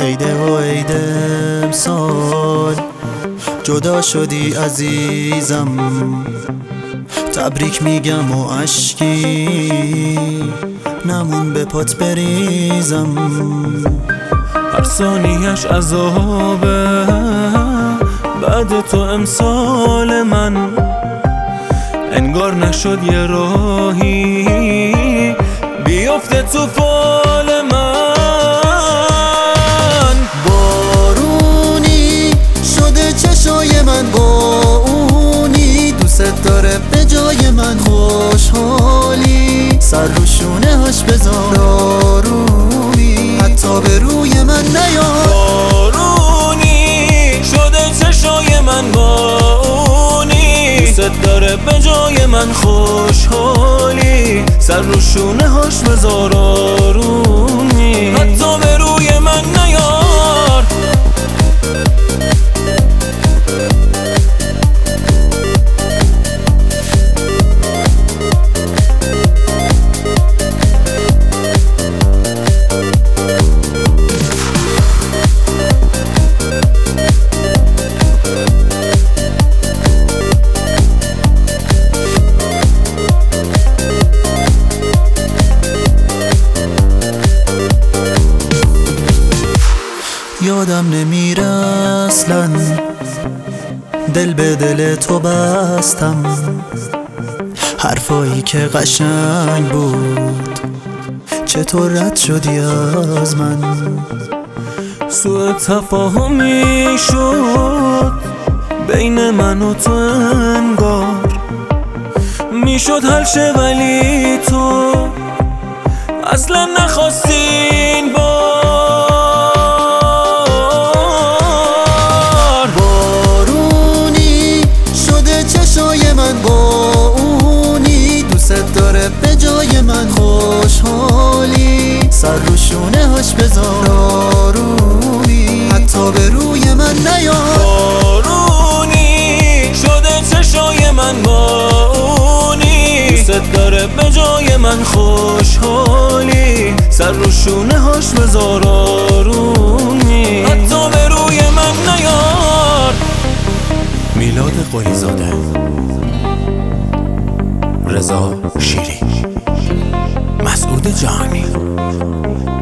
عیده و عیده امسال جدا شدی عزیزم، تبریک میگم و اشکی نمون به پات بریزم. هر ثانیه‌اش عذابه بعد تو امسال من، انگار نشد یه راهی بیفته تو فال من. بارونی شده چشای من با اونی، دوست داره به جای من خوشحالی، سر رو شونه هاش بذار آرومی، حتی به روی من نیار. بارونی شده چشای من با اونی، دوست داره به جای من خوشحالی، سر رو شونه هاش بذار آرومی، حتی به روی من نیار. یادم نمیره اصلا دل به دل تو بستم، حرفایی که قشنگ بود چطور رد شدی از من. سوء تفاهمی شد بین من و تو، انگار میشد حل شه ولی تو اصلا نخواستی این بار. بارونی شده چشای من با اونی، دوست داره به جای من خوشحالی، سر رو شونه هاش بذار آرومی، حتی به روی من نیار. بارونی شده چشای من با اونی، دوست داره به جای من خوشحالی، سر رو شونه هاش بذار آرومی، حتی به روی من نیار. میلاد قلیزاده، رضا شیری، مسعود جهانی.